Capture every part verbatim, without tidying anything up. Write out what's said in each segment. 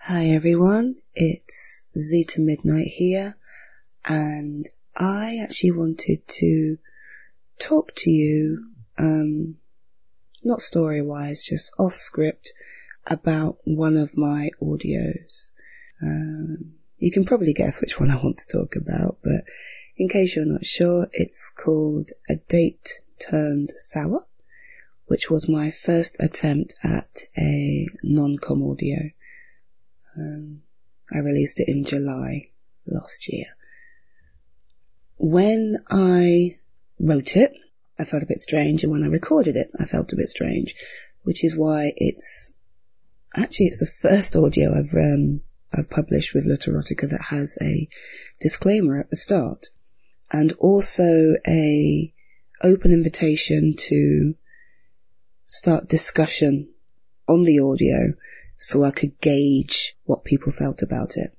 Hi everyone, it's Zeta Midnight here, and I actually wanted to talk to you, um, not story-wise, just off-script, about one of my audios. Um, you can probably guess which one I want to talk about, but in case you're not sure, it's called A Date Turned Sour, which was my first attempt at a non-com audio. Um, I released it in July last year. When I wrote it, I felt a bit strange, and when I recorded it, I felt a bit strange, which is why it's actually it's the first audio I've um, I've published with Literotica that has a disclaimer at the start, and also a open invitation to start discussion on the audio, so I could gauge what people felt about it.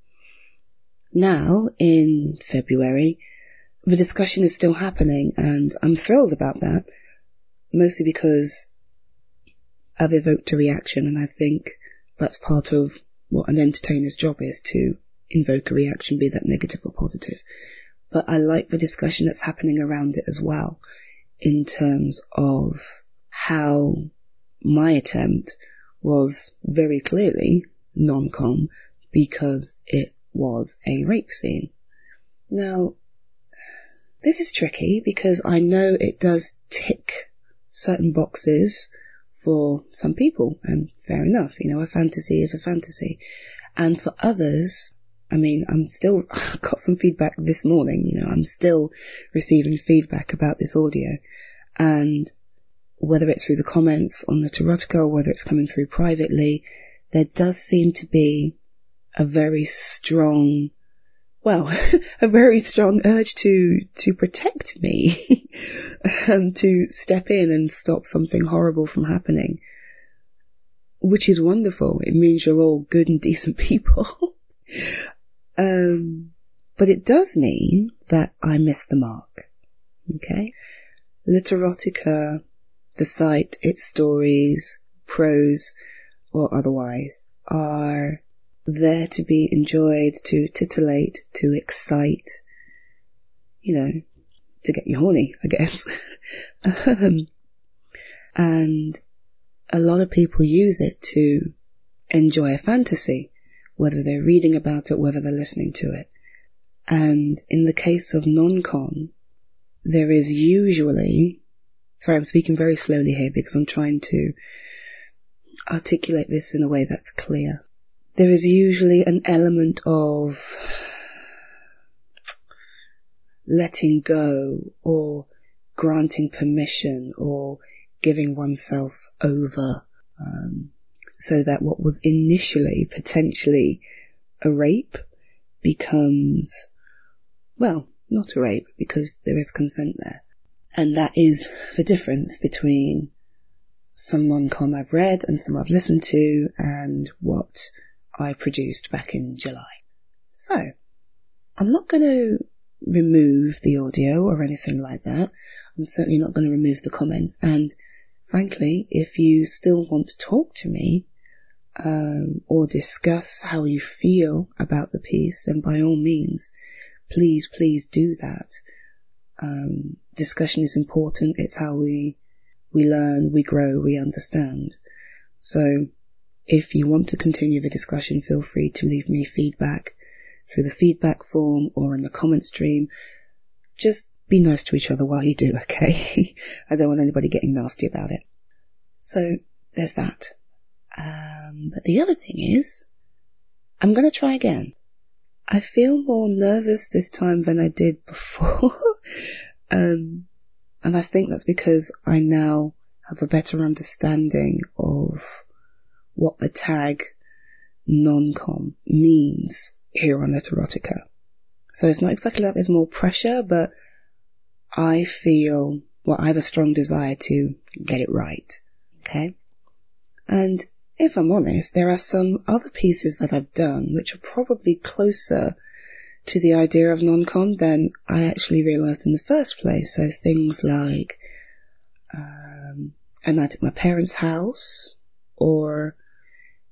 Now, in February, the discussion is still happening, and I'm thrilled about that, mostly because I've evoked a reaction, and I think that's part of what an entertainer's job is, to invoke a reaction, be that negative or positive. But I like the discussion that's happening around it as well, in terms of how my attempt was very clearly non-com because it was a rape scene. Now, this is tricky because I know it does tick certain boxes for some people, and fair enough, you know, a fantasy is a fantasy. And for others, I mean, I'm still, I got some feedback this morning, you know, I'm still receiving feedback about this audio, and whether it's through the comments on Literotica or whether it's coming through privately, there does seem to be a very strong, well, a very strong urge to, to protect me, um, to step in and stop something horrible from happening, which is wonderful. It means you're all good and decent people. um, but it does mean that I missed the mark. Okay? Literotica, the site, its stories, prose or otherwise, are there to be enjoyed, to titillate, to excite, you know, to get you horny, I guess. um, and a lot of people use it to enjoy a fantasy, whether they're reading about it, whether they're listening to it. And in the case of non-con, there is usually, sorry, I'm speaking very slowly here because I'm trying to articulate this in a way that's clear. There is usually an element of letting go or granting permission or giving oneself over, um, so that what was initially potentially a rape becomes, well, not a rape because there is consent there. And that is the difference between some non-com I've read and some I've listened to and what I produced back in July. So, I'm not going to remove the audio or anything like that. I'm certainly not going to remove the comments. And frankly, if you still want to talk to me um, or discuss how you feel about the piece, then by all means, please, please do that. Um, discussion is important. It's how we we learn, we grow, we understand. So if you want to continue the discussion, feel free to leave me feedback through the feedback form or in the comment stream. Just be nice to each other while you do, okay? I don't want anybody getting nasty about it. So there's that. Um, but the other thing is, I'm going to try again. I feel more nervous this time than I did before. um, and I think that's because I now have a better understanding of what the tag non-com means here on Literotica. So it's not exactly like there's more pressure, but I feel, well, I have a strong desire to get it right. Okay? And if I'm honest, there are some other pieces that I've done which are probably closer to the idea of non-con than I actually realised in the first place. So things like um, A Night at My Parents' House, or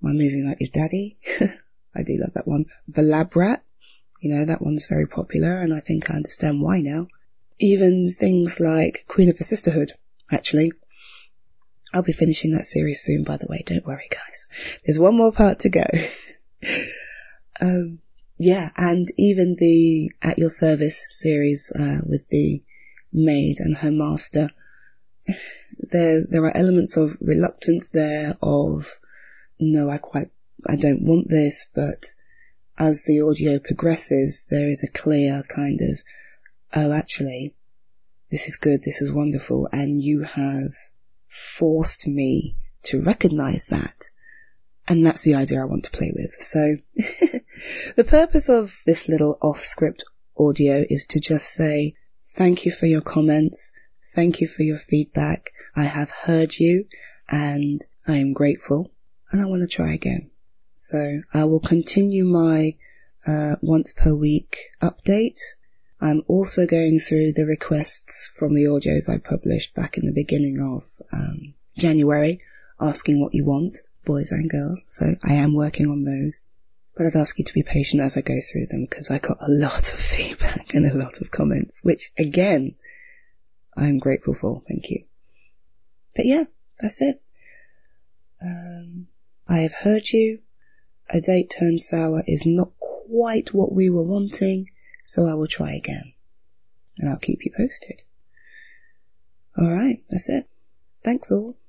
My Moving Like Your Daddy. I do love that one. The Lab Rat. You know, that one's very popular, and I think I understand why now. Even things like Queen of the Sisterhood, actually. I'll be finishing that series soon, by the way. Don't worry, guys. There's one more part to go. um, yeah, and even the At Your Service series uh, with the maid and her master. There, there are elements of reluctance there, of, no, I quite, I don't want this, but as the audio progresses, there is a clear kind of, oh, actually, this is good, this is wonderful, and you have forced me to recognize that. And that's the idea I want to play with. So, the purpose of this little off-script audio is to just say, thank you for your comments, thank you for your feedback, I have heard you, and I am grateful, and I want to try again. So, I will continue my uh, once per week update. I'm also going through the requests from the audios I published back in the beginning of um, January, asking what you want, boys and girls. So I am working on those. But I'd ask you to be patient as I go through them, because I got a lot of feedback and a lot of comments, which, again, I'm grateful for. Thank you. But yeah, that's it. Um, I have heard you. A Date Turned Sour is not quite what we were wanting, so I will try again, and I'll keep you posted. Alright, that's it. Thanks all.